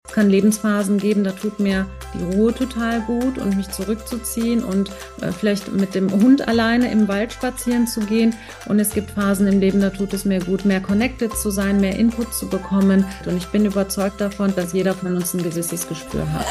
Es kann Lebensphasen geben, da tut mir die Ruhe total gut und mich zurückzuziehen und vielleicht mit dem Hund alleine im Wald spazieren zu gehen. Und es gibt Phasen im Leben, da tut es mir gut, mehr connected zu sein, mehr Input zu bekommen. Und ich bin überzeugt davon, dass jeder von uns ein gewisses Gespür hat.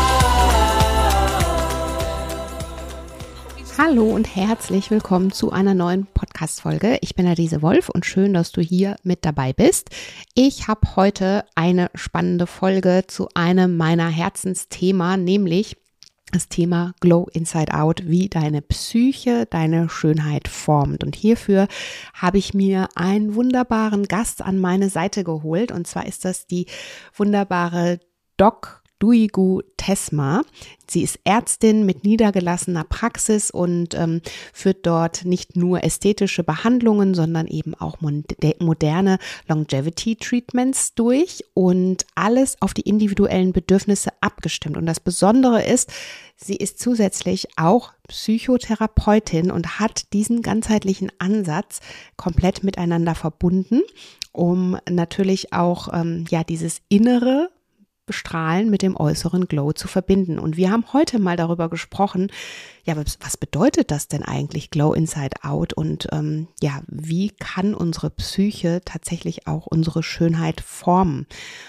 Hallo und herzlich willkommen zu einer neuen Podcast-Folge. Ich bin Adese Wolf und schön, dass du hier mit dabei bist. Ich habe heute eine spannende Folge zu einem meiner Herzensthemen, nämlich das Thema Glow Inside Out, wie deine Psyche deine Schönheit formt. Und hierfür habe ich mir einen wunderbaren Gast an meine Seite geholt. Und zwar ist das die wunderbare Doc Duigu Tesma. Sie ist Ärztin mit niedergelassener Praxis und führt dort nicht nur ästhetische Behandlungen, sondern eben auch moderne Longevity-Treatments durch und alles auf die individuellen Bedürfnisse abgestimmt. Und das Besondere ist, sie ist zusätzlich auch Psychotherapeutin und hat diesen ganzheitlichen Ansatz komplett miteinander verbunden, um natürlich auch dieses innere Strahlen mit dem äußeren Glow zu verbinden. Und wir haben heute mal darüber gesprochen, was bedeutet das denn eigentlich Glow Inside Out und wie kann unsere Psyche tatsächlich auch unsere Schönheit formen?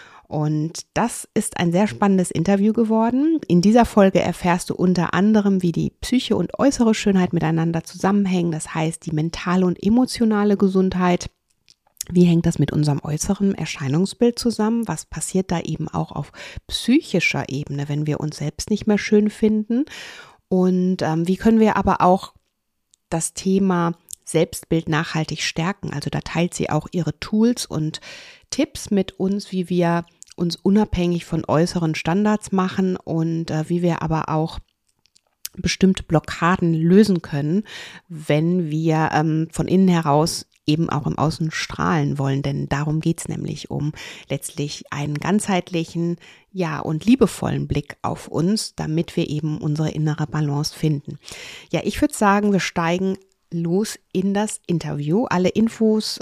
Und das ist ein sehr spannendes Interview geworden. In dieser Folge erfährst du unter anderem, wie die Psyche und äußere Schönheit miteinander zusammenhängen, das heißt die mentale und emotionale Gesundheit. Wie hängt das mit unserem äußeren Erscheinungsbild zusammen? Was passiert da eben auch auf psychischer Ebene, wenn wir uns selbst nicht mehr schön finden? Und wie können wir aber auch das Thema Selbstbild nachhaltig stärken? Also da teilt sie auch ihre Tools und Tipps mit uns, wie wir uns unabhängig von äußeren Standards machen und wie wir aber auch bestimmte Blockaden lösen können, wenn wir von innen heraus eben auch im Außen strahlen wollen, denn darum geht's nämlich, um letztlich einen ganzheitlichen, und liebevollen Blick auf uns, damit wir eben unsere innere Balance finden. Ja, ich würde sagen, wir steigen los in das Interview. Alle Infos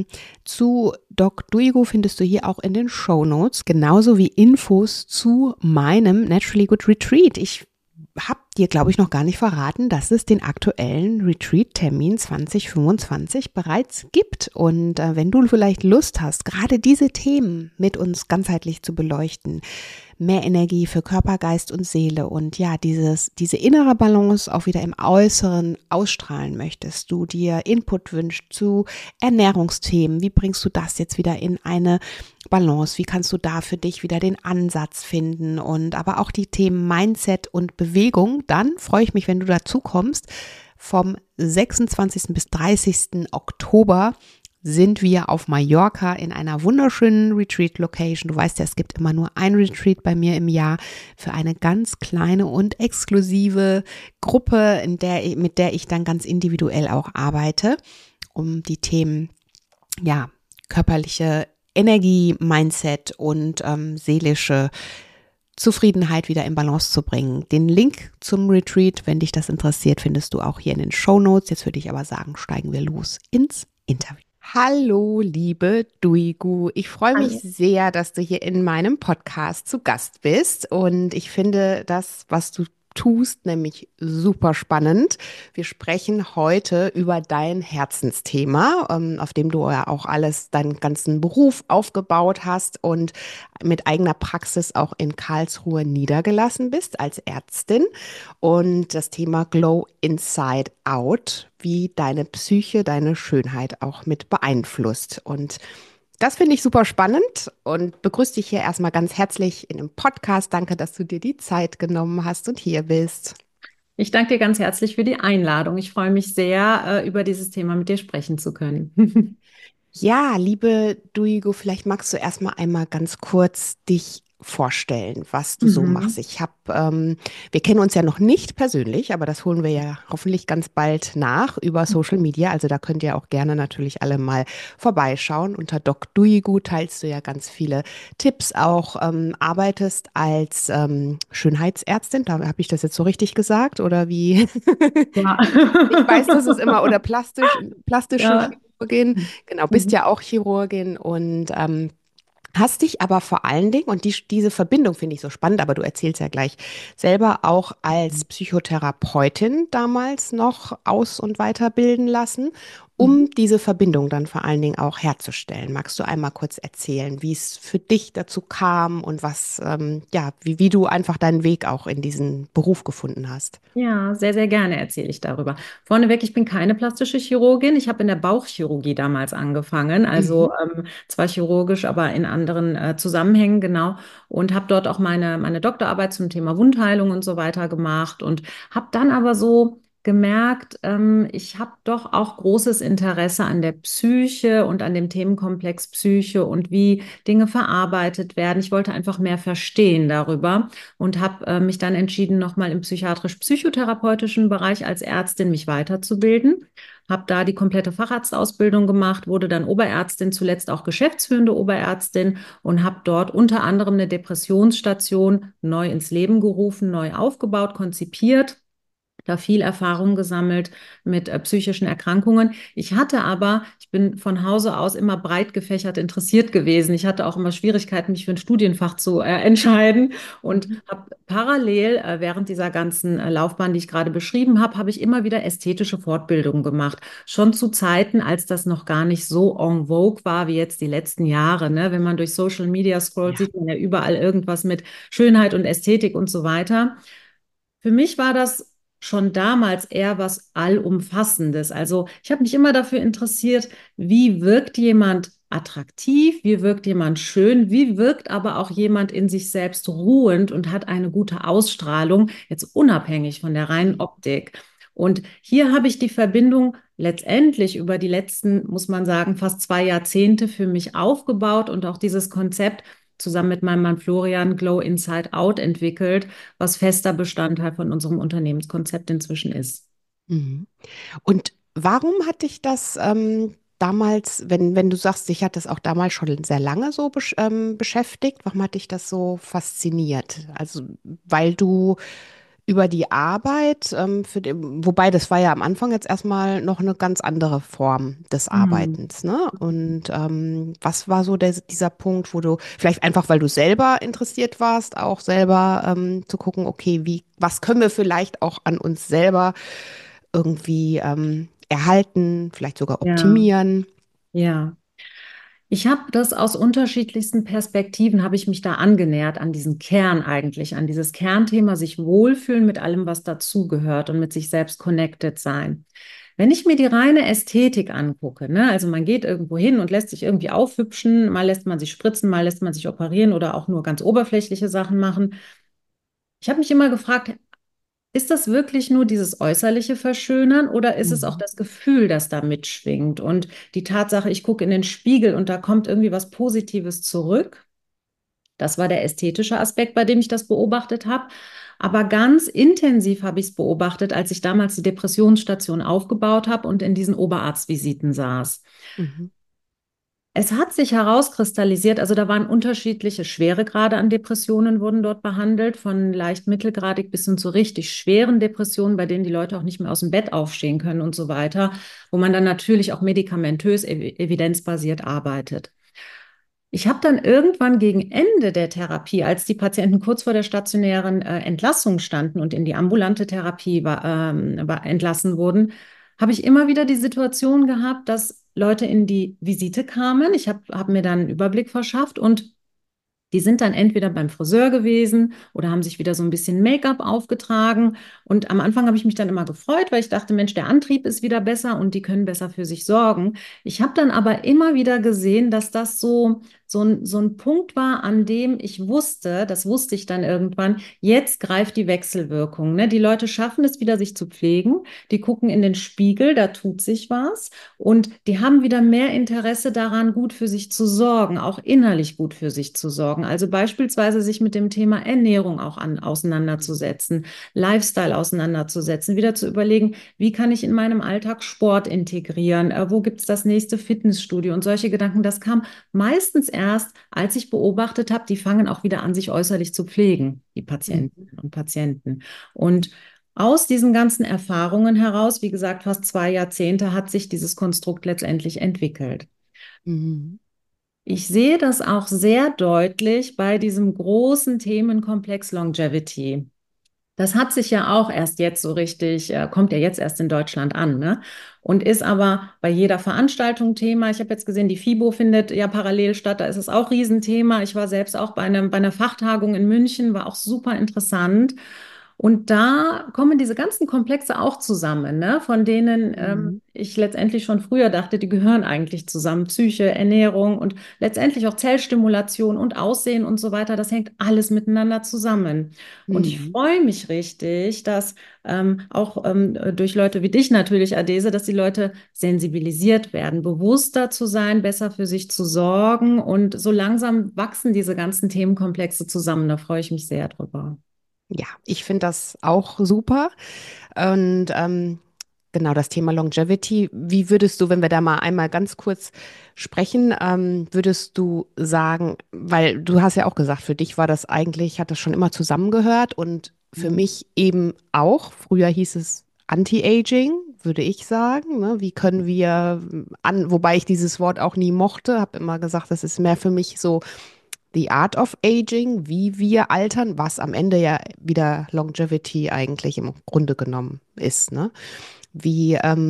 zu Doc Duigu findest du hier auch in den Shownotes, genauso wie Infos zu meinem Naturally Good Retreat. Ich habe dir, glaube ich, noch gar nicht verraten, dass es den aktuellen Retreat-Termin 2025 bereits gibt. Und wenn du vielleicht Lust hast, gerade diese Themen mit uns ganzheitlich zu beleuchten, mehr Energie für Körper, Geist und Seele und diese innere Balance auch wieder im Äußeren ausstrahlen möchtest, du dir Input wünschst zu Ernährungsthemen, wie bringst du das jetzt wieder in eine Balance, wie kannst du da für dich wieder den Ansatz finden und aber auch die Themen Mindset und Bewegung, dann freue ich mich, wenn du dazu kommst. Vom 26. bis 30. Oktober sind wir auf Mallorca in einer wunderschönen Retreat-Location. Du weißt ja, es gibt immer nur ein Retreat bei mir im Jahr für eine ganz kleine und exklusive Gruppe, mit der ich dann ganz individuell auch arbeite, um die Themen, körperliche Energie, Mindset und seelische Zufriedenheit wieder in Balance zu bringen. Den Link zum Retreat, wenn dich das interessiert, findest du auch hier in den Shownotes. Jetzt würde ich aber sagen, steigen wir los ins Interview. Hallo, liebe Duigu. Ich freue mich sehr, dass du hier in meinem Podcast zu Gast bist. Und ich finde das, was du tust, nämlich super spannend. Wir sprechen heute über dein Herzensthema, auf dem du ja auch deinen ganzen Beruf aufgebaut hast und mit eigener Praxis auch in Karlsruhe niedergelassen bist als Ärztin. Und das Thema Glow Inside Out, wie deine Psyche deine Schönheit auch mit beeinflusst. Und das finde ich super spannend und begrüße dich hier erstmal ganz herzlich in dem Podcast. Danke, dass du dir die Zeit genommen hast und hier bist. Ich danke dir ganz herzlich für die Einladung. Ich freue mich sehr, über dieses Thema mit dir sprechen zu können. Ja, liebe Duigu, vielleicht magst du erstmal einmal ganz kurz dich vorstellen, was du so machst. Wir kennen uns ja noch nicht persönlich, aber das holen wir ja hoffentlich ganz bald nach über Social Media. Also da könnt ihr auch gerne natürlich alle mal vorbeischauen. Unter Doc Duigu teilst du ja ganz viele Tipps auch, arbeitest als Schönheitsärztin. Da habe ich das jetzt so richtig gesagt oder wie? Ja. Ich weiß, das ist immer oder plastische Ja. Chirurgin. Genau, bist ja auch Chirurgin und Hast dich aber vor allen Dingen, und diese Verbindung finde ich so spannend, aber du erzählst ja gleich selber auch als Psychotherapeutin damals noch aus- und weiterbilden lassen, Mhm. um diese Verbindung dann vor allen Dingen auch herzustellen. Magst du einmal kurz erzählen, wie es für dich dazu kam und was, ja, wie du einfach deinen Weg auch in diesen Beruf gefunden hast? Ja, sehr, sehr gerne erzähle ich darüber. Vorneweg, ich bin keine plastische Chirurgin. Ich habe in der Bauchchirurgie damals angefangen, also Mhm. zwar chirurgisch, aber in anderen Zusammenhängen, genau. Und habe dort auch meine Doktorarbeit zum Thema Wundheilung und so weiter gemacht und habe dann aber so gemerkt, ich habe doch auch großes Interesse an der Psyche und an dem Themenkomplex Psyche und wie Dinge verarbeitet werden. Ich wollte einfach mehr verstehen darüber und habe mich dann entschieden, nochmal im psychiatrisch-psychotherapeutischen Bereich als Ärztin mich weiterzubilden. Habe da die komplette Facharztausbildung gemacht, wurde dann Oberärztin, zuletzt auch geschäftsführende Oberärztin und habe dort unter anderem eine Depressionsstation neu ins Leben gerufen, neu aufgebaut, konzipiert, da viel Erfahrung gesammelt mit psychischen Erkrankungen. Ich bin von Hause aus immer breit gefächert interessiert gewesen. Ich hatte auch immer Schwierigkeiten, mich für ein Studienfach zu entscheiden und Mhm. habe parallel während dieser ganzen Laufbahn, die ich gerade beschrieben habe, habe ich immer wieder ästhetische Fortbildungen gemacht. Schon zu Zeiten, als das noch gar nicht so en vogue war wie jetzt die letzten Jahre. Ne? Wenn man durch Social Media scrollt, Ja. sieht man ja überall irgendwas mit Schönheit und Ästhetik und so weiter. Für mich war das schon damals eher was Allumfassendes. Also ich habe mich immer dafür interessiert, wie wirkt jemand attraktiv, wie wirkt jemand schön, wie wirkt aber auch jemand in sich selbst ruhend und hat eine gute Ausstrahlung, jetzt unabhängig von der reinen Optik. Und hier habe ich die Verbindung letztendlich über die letzten, muss man sagen, fast 2 Jahrzehnte für mich aufgebaut und auch dieses Konzept zusammen mit meinem Mann Florian Glow Inside Out entwickelt, was fester Bestandteil von unserem Unternehmenskonzept inzwischen ist. Mhm. Und warum hat dich das damals, wenn du sagst, dich hat das auch damals schon sehr lange so beschäftigt, warum hat dich das so fasziniert? Also, weil du über die Arbeit, wobei das war ja am Anfang jetzt erstmal noch eine ganz andere Form des Mhm. Arbeitens, ne? Und was war so dieser Punkt, wo du vielleicht einfach, weil du selber interessiert warst, auch selber zu gucken, okay, was können wir vielleicht auch an uns selber irgendwie erhalten, vielleicht sogar Ja, optimieren? ja. Ich habe das aus unterschiedlichsten Perspektiven, habe ich mich da angenähert an diesen Kern eigentlich, an dieses Kernthema, sich wohlfühlen mit allem, was dazugehört und mit sich selbst connected sein. Wenn ich mir die reine Ästhetik angucke, ne, also man geht irgendwo hin und lässt sich irgendwie aufhübschen, mal lässt man sich spritzen, mal lässt man sich operieren oder auch nur ganz oberflächliche Sachen machen. Ich habe mich immer gefragt, ist das wirklich nur dieses äußerliche Verschönern oder ist es auch Mhm. das Gefühl, das da mitschwingt? Und die Tatsache, ich gucke in den Spiegel und da kommt irgendwie was Positives zurück. Das war der ästhetische Aspekt, bei dem ich das beobachtet habe. Aber ganz intensiv habe ich es beobachtet, als ich damals die Depressionsstation aufgebaut habe und in diesen Oberarztvisiten saß. Mhm. Es hat sich herauskristallisiert, also da waren unterschiedliche Schweregrade an Depressionen wurden dort behandelt, von leicht mittelgradig bis hin zu richtig schweren Depressionen, bei denen die Leute auch nicht mehr aus dem Bett aufstehen können und so weiter, wo man dann natürlich auch medikamentös, evidenzbasiert arbeitet. Ich habe dann irgendwann gegen Ende der Therapie, als die Patienten kurz vor der stationären Entlassung standen und in die ambulante Therapie entlassen wurden, habe ich immer wieder die Situation gehabt, dass Leute in die Visite kamen. Ich hab mir dann einen Überblick verschafft und die sind dann entweder beim Friseur gewesen oder haben sich wieder so ein bisschen Make-up aufgetragen. Und am Anfang habe ich mich dann immer gefreut, weil ich dachte, Mensch, der Antrieb ist wieder besser und die können besser für sich sorgen. Ich habe dann aber immer wieder gesehen, dass das so ein Punkt war, an dem ich wusste, das wusste ich dann irgendwann, jetzt greift die Wechselwirkung. Ne? Die Leute schaffen es wieder, sich zu pflegen. Die gucken in den Spiegel, da tut sich was. Und die haben wieder mehr Interesse daran, gut für sich zu sorgen, auch innerlich gut für sich zu sorgen. Also beispielsweise sich mit dem Thema Ernährung auch auseinanderzusetzen, Lifestyle auseinanderzusetzen, wieder zu überlegen, wie kann ich in meinem Alltag Sport integrieren, wo gibt es das nächste Fitnessstudio und solche Gedanken. Das kam meistens erst, als ich beobachtet habe, die fangen auch wieder an, sich äußerlich zu pflegen, die Mhm. Patientinnen und Patienten. Und aus diesen ganzen Erfahrungen heraus, wie gesagt, fast 2 Jahrzehnte hat sich dieses Konstrukt letztendlich entwickelt. Mhm. Ich sehe das auch sehr deutlich bei diesem großen Themenkomplex Longevity. Das hat sich ja auch erst jetzt so richtig, kommt ja jetzt erst in Deutschland an, ne? Und ist aber bei jeder Veranstaltung Thema. Ich habe jetzt gesehen, die FIBO findet ja parallel statt, da ist es auch Riesenthema. Ich war selbst auch bei einer Fachtagung in München, war auch super interessant. Und da kommen diese ganzen Komplexe auch zusammen, ne? Von denen Mhm. ich letztendlich schon früher dachte, die gehören eigentlich zusammen. Psyche, Ernährung und letztendlich auch Zellstimulation und Aussehen und so weiter. Das hängt alles miteinander zusammen. Und ich Mhm. freue mich richtig, dass auch durch Leute wie dich natürlich, Adese, dass die Leute sensibilisiert werden, bewusster zu sein, besser für sich zu sorgen. Und so langsam wachsen diese ganzen Themenkomplexe zusammen. Da freue ich mich sehr drüber. Ja, ich finde das auch super. Und genau das Thema Longevity. Wie würdest du, wenn wir da mal einmal ganz kurz sprechen, würdest du sagen, weil du hast ja auch gesagt, für dich war das eigentlich, hat das schon immer zusammengehört und für Mhm. mich eben auch. Früher hieß es Anti-Aging, würde ich sagen. Ne? Wie können wir wobei ich dieses Wort auch nie mochte, habe immer gesagt, das ist mehr für mich so The Art of Aging, wie wir altern, was am Ende ja wieder Longevity eigentlich im Grunde genommen ist, ne? Wie,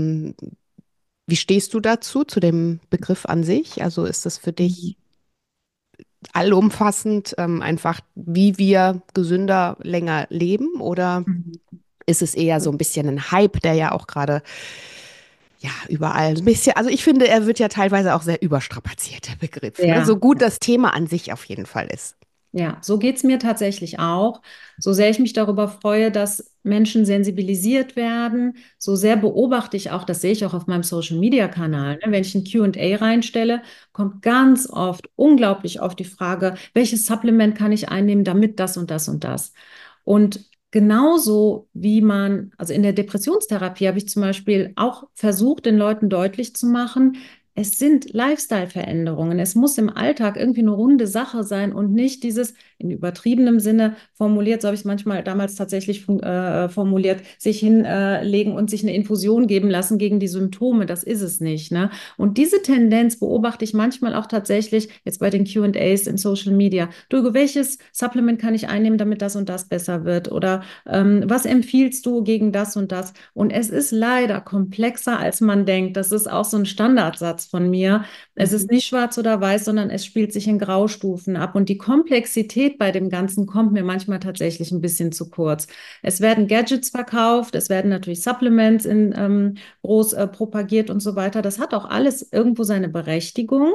wie stehst du dazu, zu dem Begriff an sich? Also ist das für Mhm. dich allumfassend, einfach, wie wir gesünder länger leben? Oder Mhm. ist es eher so ein bisschen ein Hype, der ja auch gerade, ja, überall ein bisschen, also ich finde, er wird ja teilweise auch sehr überstrapaziert, der Begriff, ne? So Ja. gut das Thema an sich auf jeden Fall ist. Ja, so geht's mir tatsächlich auch. So sehr ich mich darüber freue, dass Menschen sensibilisiert werden, so sehr beobachte ich auch, das sehe ich auch auf meinem Social-Media-Kanal. Ne? Wenn ich ein Q&A reinstelle, kommt ganz oft, unglaublich oft die Frage, welches Supplement kann ich einnehmen, damit das und das und das. Und genauso wie man, also in der Depressionstherapie habe ich zum Beispiel auch versucht, den Leuten deutlich zu machen, es sind Lifestyle-Veränderungen. Es muss im Alltag irgendwie eine runde Sache sein und nicht dieses in übertriebenem Sinne formuliert, so habe ich es manchmal damals tatsächlich formuliert, sich hinlegen und sich eine Infusion geben lassen gegen die Symptome. Das ist es nicht, ne? Und diese Tendenz beobachte ich manchmal auch tatsächlich jetzt bei den Q&As in Social Media. Du, welches Supplement kann ich einnehmen, damit das und das besser wird? Oder was empfiehlst du gegen das und das? Und es ist leider komplexer, als man denkt. Das ist auch so ein Standardsatz von mir. Es Mhm. ist nicht schwarz oder weiß, sondern es spielt sich in Graustufen ab. Und die Komplexität bei dem Ganzen kommt mir manchmal tatsächlich ein bisschen zu kurz. Es werden Gadgets verkauft, es werden natürlich Supplements in groß propagiert und so weiter. Das hat auch alles irgendwo seine Berechtigung.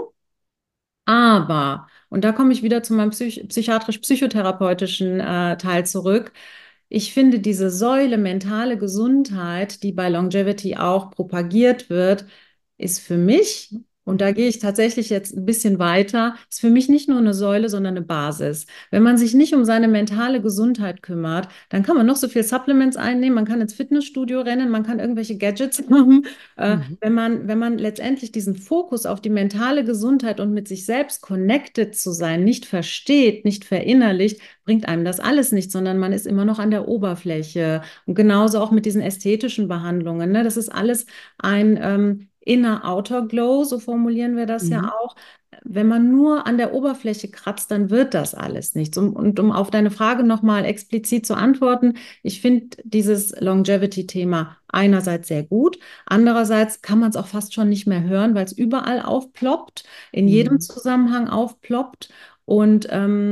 Aber, und da komme ich wieder zu meinem psychiatrisch-psychotherapeutischen Teil zurück. Ich finde diese Säule mentale Gesundheit, die bei Longevity auch propagiert wird, ist für mich, und da gehe ich tatsächlich jetzt ein bisschen weiter, ist für mich nicht nur eine Säule, sondern eine Basis. Wenn man sich nicht um seine mentale Gesundheit kümmert, dann kann man noch so viel Supplements einnehmen, man kann ins Fitnessstudio rennen, man kann irgendwelche Gadgets haben. Mhm. Wenn man letztendlich diesen Fokus auf die mentale Gesundheit und mit sich selbst connected zu sein, nicht versteht, nicht verinnerlicht, bringt einem das alles nicht, sondern man ist immer noch an der Oberfläche. Und genauso auch mit diesen ästhetischen Behandlungen. Ne? Das ist alles ein Inner-Outer Glow, so formulieren wir das ja Mhm. auch. Wenn man nur an der Oberfläche kratzt, dann wird das alles nichts. Und um auf deine Frage nochmal explizit zu antworten, ich finde dieses Longevity-Thema einerseits sehr gut, andererseits kann man es auch fast schon nicht mehr hören, weil es überall aufploppt, in jedem Mhm. Zusammenhang aufploppt. Und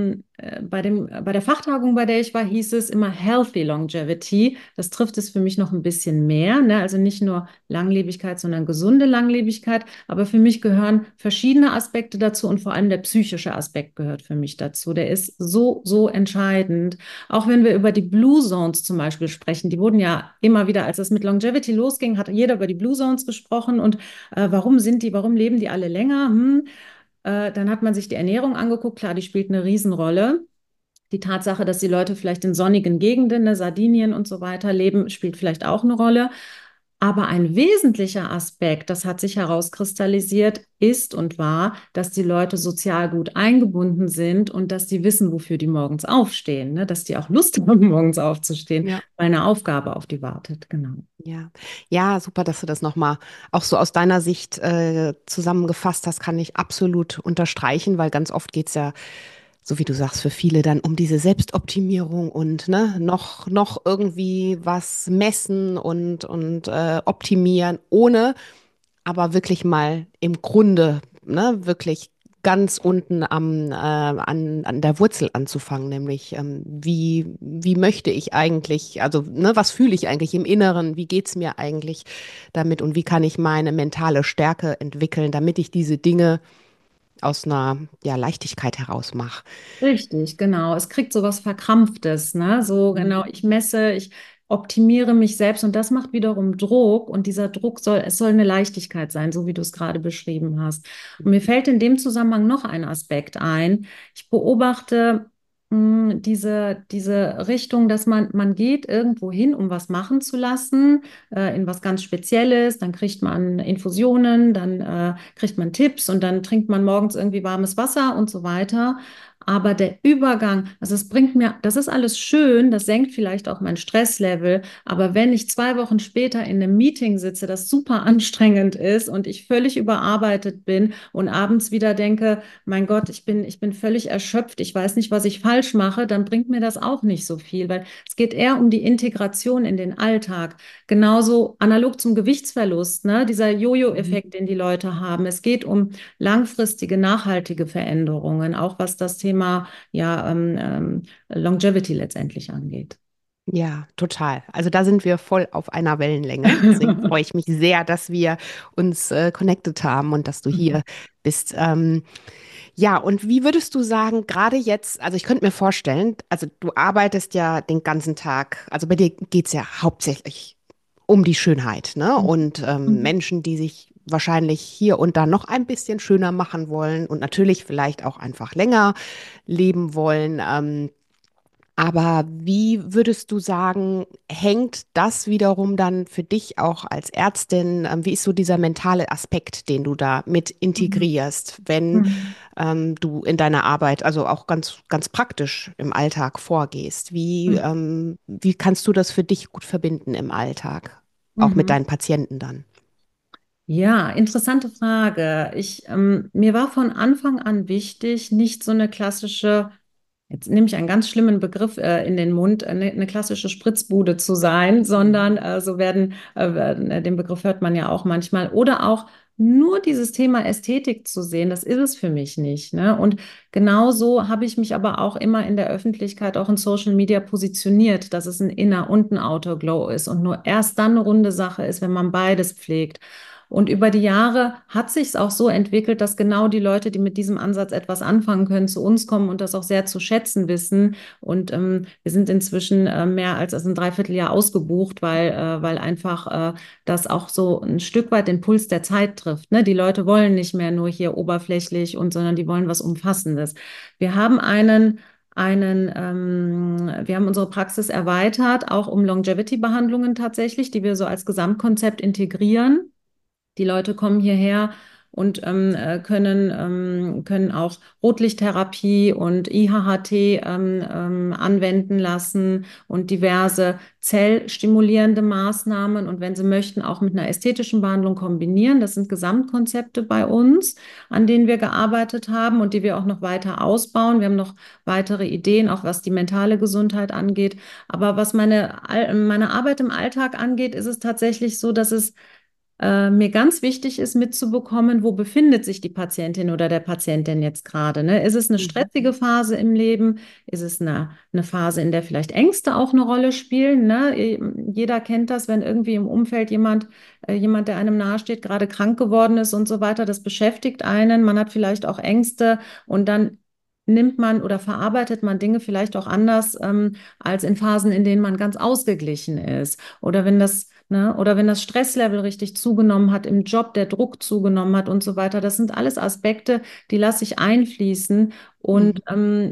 bei der Fachtagung, bei der ich war, hieß es immer Healthy Longevity. Das trifft es für mich noch ein bisschen mehr, ne? Also nicht nur Langlebigkeit, sondern gesunde Langlebigkeit. Aber für mich gehören verschiedene Aspekte dazu und vor allem der psychische Aspekt gehört für mich dazu. Der ist so, so entscheidend. Auch wenn wir über die Blue Zones zum Beispiel sprechen, die wurden ja immer wieder, als es mit Longevity losging, hat jeder über die Blue Zones gesprochen und warum leben die alle länger? Dann hat man sich die Ernährung angeguckt. Klar, die spielt eine Riesenrolle. Die Tatsache, dass die Leute vielleicht in sonnigen Gegenden, ne, Sardinien und so weiter leben, spielt vielleicht auch eine Rolle. Aber ein wesentlicher Aspekt, das hat sich herauskristallisiert, ist und war, dass die Leute sozial gut eingebunden sind und dass die wissen, wofür die morgens aufstehen, ne? Dass die auch Lust haben, morgens aufzustehen, Ja. weil eine Aufgabe auf die wartet. Genau. Ja, ja, super, dass du das nochmal auch so aus deiner Sicht zusammengefasst hast, kann ich absolut unterstreichen, weil ganz oft geht es ja, so wie du sagst, für viele dann um diese Selbstoptimierung und ne, noch irgendwie was messen und optimieren, ohne aber wirklich mal im Grunde, ne, wirklich ganz unten an der Wurzel anzufangen, nämlich wie möchte ich eigentlich, also ne, was fühle ich eigentlich im Inneren, wie geht's mir eigentlich damit und wie kann ich meine mentale Stärke entwickeln, damit ich diese Dinge aus einer ja, Leichtigkeit heraus mache. Richtig, genau. Es kriegt so was Verkrampftes, ne? So, genau, ich messe, ich optimiere mich selbst und das macht wiederum Druck und dieser Druck es soll eine Leichtigkeit sein, so wie du es gerade beschrieben hast. Und mir fällt in dem Zusammenhang noch ein Aspekt ein. Ich beobachte diese Richtung, dass man geht irgendwo hin, um was machen zu lassen, in was ganz Spezielles, dann kriegt man Infusionen, dann kriegt man Tipps und dann trinkt man morgens irgendwie warmes Wasser und so weiter. Aber der Übergang, also es bringt mir, das ist alles schön, das senkt vielleicht auch mein Stresslevel, aber wenn ich 2 Wochen später in einem Meeting sitze, das super anstrengend ist und ich völlig überarbeitet bin und abends wieder denke, mein Gott, ich bin völlig erschöpft, ich weiß nicht, was ich falsch mache, dann bringt mir das auch nicht so viel, weil es geht eher um die Integration in den Alltag. Genauso analog zum Gewichtsverlust, ne? Dieser Mhm. Jojo-Effekt, den die Leute haben. Es geht um langfristige, nachhaltige Veränderungen, auch was das Thema ja, Longevity letztendlich angeht. Ja, total. Also da sind wir voll auf einer Wellenlänge. Deswegen freue ich mich sehr, dass wir uns connected haben und dass du hier bist. Ja, und wie würdest du sagen, gerade jetzt, also ich könnte mir vorstellen, also du arbeitest ja den ganzen Tag, also bei dir geht es ja hauptsächlich um die Schönheit, ne? Und Mhm. Menschen, die sich wahrscheinlich hier und da noch ein bisschen schöner machen wollen und natürlich vielleicht auch einfach länger leben wollen. Aber wie würdest du sagen, hängt das wiederum dann für dich auch als Ärztin, wie ist so dieser mentale Aspekt, den du da mit Mhm. integrierst, wenn Mhm. du in deiner Arbeit, also auch ganz praktisch im Alltag vorgehst? Wie kannst du das für dich gut verbinden im Alltag, auch mit Mhm. deinen Patienten dann? Ja, interessante Frage. Mir war von Anfang an wichtig, nicht so eine klassische, jetzt nehme ich einen ganz schlimmen Begriff in den Mund, eine klassische Spritzbude zu sein, sondern den Begriff hört man ja auch manchmal, oder auch nur dieses Thema Ästhetik zu sehen, das ist es für mich nicht, ne? Und genauso habe ich mich aber auch immer in der Öffentlichkeit, auch in Social Media positioniert, dass es ein Inner- und ein Outer Glow ist und nur erst dann eine runde Sache ist, wenn man beides pflegt. Und über die Jahre hat sich es auch so entwickelt, dass genau die Leute, die mit diesem Ansatz etwas anfangen können, zu uns kommen und das auch sehr zu schätzen wissen. Und wir sind inzwischen mehr als ein Dreivierteljahr ausgebucht, weil einfach das auch so ein Stück weit den Puls der Zeit trifft. Ne? Die Leute wollen nicht mehr nur hier oberflächlich sondern die wollen was Umfassendes. Wir haben wir haben unsere Praxis erweitert, auch um Longevity-Behandlungen tatsächlich, die wir so als Gesamtkonzept integrieren. Die Leute kommen hierher und können auch Rotlichttherapie und IHHT anwenden lassen und diverse zellstimulierende Maßnahmen und wenn sie möchten, auch mit einer ästhetischen Behandlung kombinieren. Das sind Gesamtkonzepte bei uns, an denen wir gearbeitet haben und die wir auch noch weiter ausbauen. Wir haben noch weitere Ideen, auch was die mentale Gesundheit angeht. Aber was meine Arbeit im Alltag angeht, ist es tatsächlich so, dass es mir ganz wichtig ist, mitzubekommen, wo befindet sich die Patientin oder der Patient denn jetzt gerade, ne? Ist es eine Mhm. stressige Phase im Leben? Ist es eine Phase, in der vielleicht Ängste auch eine Rolle spielen, ne? Jeder kennt das, wenn irgendwie im Umfeld jemand, der einem nahesteht, gerade krank geworden ist und so weiter. Das beschäftigt einen. Man hat vielleicht auch Ängste und dann nimmt man oder verarbeitet man Dinge vielleicht auch anders, als in Phasen, in denen man ganz ausgeglichen ist. Oder wenn das Stresslevel richtig zugenommen hat im Job, der Druck zugenommen hat und so weiter. Das sind alles Aspekte, die lasse ich einfließen. Und Mhm.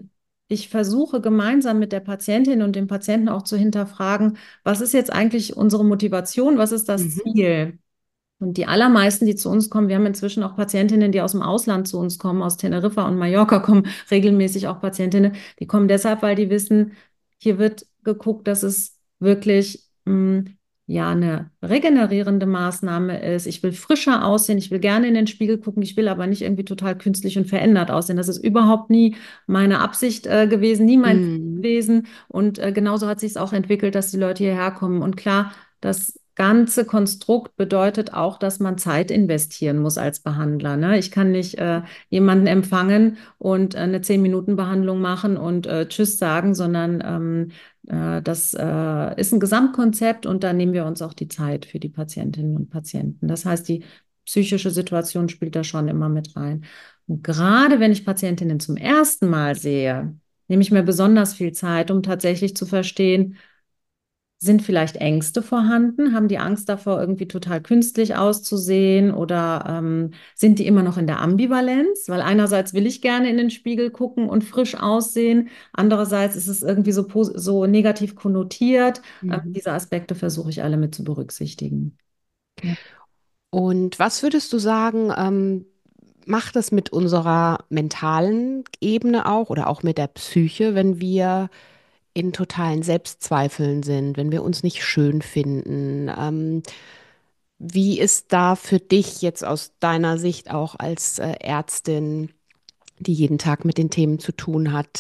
ich versuche gemeinsam mit der Patientin und dem Patienten auch zu hinterfragen, was ist jetzt eigentlich unsere Motivation, was ist das Mhm. Ziel? Und die allermeisten, die zu uns kommen, wir haben inzwischen auch Patientinnen, die aus dem Ausland zu uns kommen, aus Teneriffa und Mallorca kommen regelmäßig auch Patientinnen, die kommen deshalb, weil die wissen, hier wird geguckt, dass es wirklich ja eine regenerierende Maßnahme ist. Ich will frischer aussehen, ich will gerne in den Spiegel gucken, ich will aber nicht irgendwie total künstlich und verändert aussehen. Das ist überhaupt nie meine Absicht gewesen, nie mein Ziel Mhm. gewesen. Und genauso hat sich es auch entwickelt, dass die Leute hierher kommen. Und klar, das ganze Konstrukt bedeutet auch, dass man Zeit investieren muss als Behandler. Ne? Ich kann nicht jemanden empfangen und eine 10-Minuten-Behandlung machen und Tschüss sagen, sondern das ist ein Gesamtkonzept und da nehmen wir uns auch die Zeit für die Patientinnen und Patienten. Das heißt, die psychische Situation spielt da schon immer mit rein. Und gerade wenn ich Patientinnen zum ersten Mal sehe, nehme ich mir besonders viel Zeit, um tatsächlich zu verstehen, sind vielleicht Ängste vorhanden? Haben die Angst davor, irgendwie total künstlich auszusehen? Oder sind die immer noch in der Ambivalenz? Weil einerseits will ich gerne in den Spiegel gucken und frisch aussehen, andererseits ist es irgendwie so negativ konnotiert. Mhm. Diese Aspekte versuche ich alle mit zu berücksichtigen. Ja. Und was würdest du sagen, macht es mit unserer mentalen Ebene auch oder auch mit der Psyche, wenn wir in totalen Selbstzweifeln sind, wenn wir uns nicht schön finden? Wie ist da für dich jetzt aus deiner Sicht auch als Ärztin, die jeden Tag mit den Themen zu tun hat,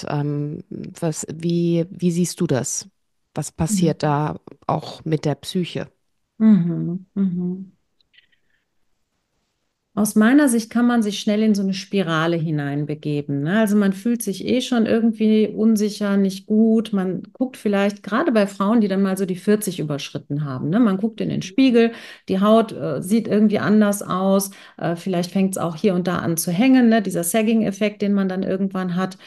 wie siehst du das? Was passiert da auch mit der Psyche? Mhm. Mhm. Aus meiner Sicht kann man sich schnell in so eine Spirale hineinbegeben. Ne? Also man fühlt sich eh schon irgendwie unsicher, nicht gut. Man guckt vielleicht, gerade bei Frauen, die dann mal so die 40 überschritten haben, ne? Man guckt in den Spiegel, die Haut sieht irgendwie anders aus. Vielleicht fängt es auch hier und da an zu hängen, ne? Dieser Sagging-Effekt, den man dann irgendwann hat.